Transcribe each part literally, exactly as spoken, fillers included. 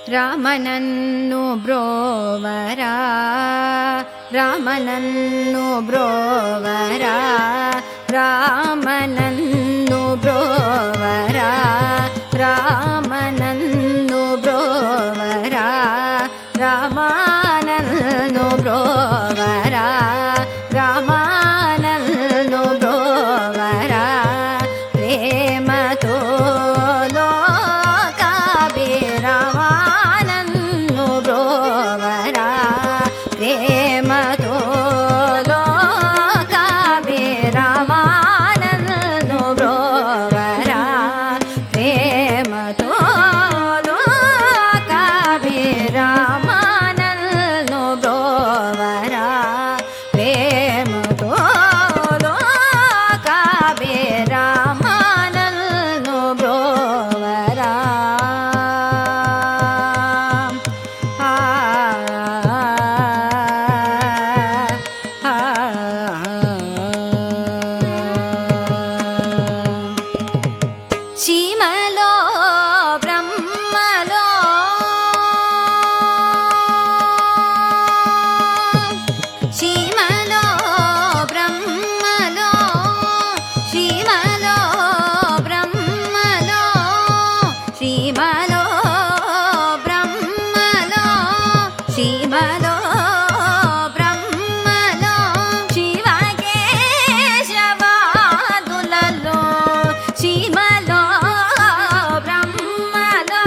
ರಾಮನನ್ನು ಬ್ರೋವರ ರಾಮನನ್ನು ಬ್ರೋವರ ರಾಮನನ್ನು ಬ್ರೋವರ ರಾಮನನ್ನು ಬ್ರೋವರ ರಾಮನನ್ನು ಬ್ರೋವರ ರಾಮನನ್ನು ಬ್ರೋವರ ಪ್ರೇಮತೋ ರಾಮನನ್ನು ಬ್ರೋವರ ಪ್ರೇಮತೋ ಲೋಕವೇ ರಾಮನನ್ನು ಬ್ರೋವರ ಪ್ರೇಮತೋ ಲೋಕವೇ ರಾಮನನ್ನು ಬ್ರೋವರ ಪ್ರೇಮತೋ ಲೋಕವೇ ರಾಮನನ್ನು ಬ್ರೋವರ శీమలో బ్రహ్మలో శీమలో బ్రహ్మలో శీమలో బ్రహ్మలో శీమలో బ్రహ్మలో శీమలో బ్రహ్మలో శివకేశవాదులలో శీమలో బ్రహ్మలో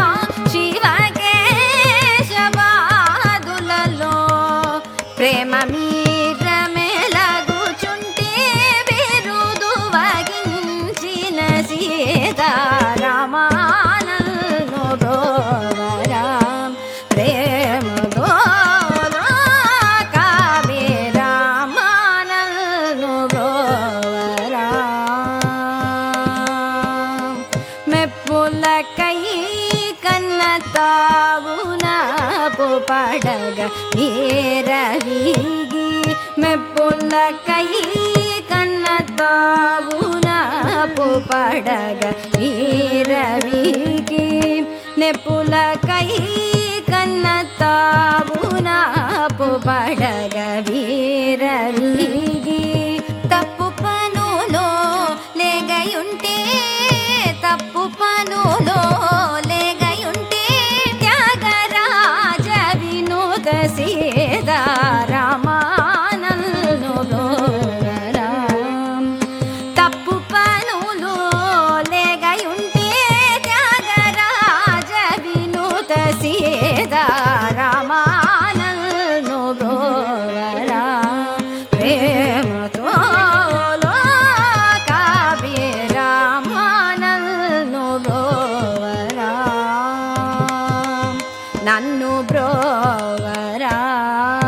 శివకేశవాదులలో ప్రేమ మీద మెలగుచుంటే బిరుదు వగించిన సీతారామనನ್ನು బ్రోవర ప్రేమతో లోకవే రామనನ್ನು బ్రోవర మెప్పులకై కన్న తావునపు పడగ వీరవీగి మెప్పులకై కన్న తావునపు పడగ వీరవీగి నెప్పులకై కన్న తావునపు పడగ వీరవీగి తప్పు పనులో లేగయుంటే తప్పు పనులో లేగయుంటే త్యాగరాజ వినోద సీతారామనನ್ನು బ్రోవర తప్పు పనులో లేగయుంటే త్యాగరాజ వినోద సీతారామనನ್ನು బ్రోవర ప్రేమతో లోకవే రామనನ್ನು బ్రోవర నన్ను బ్రోవర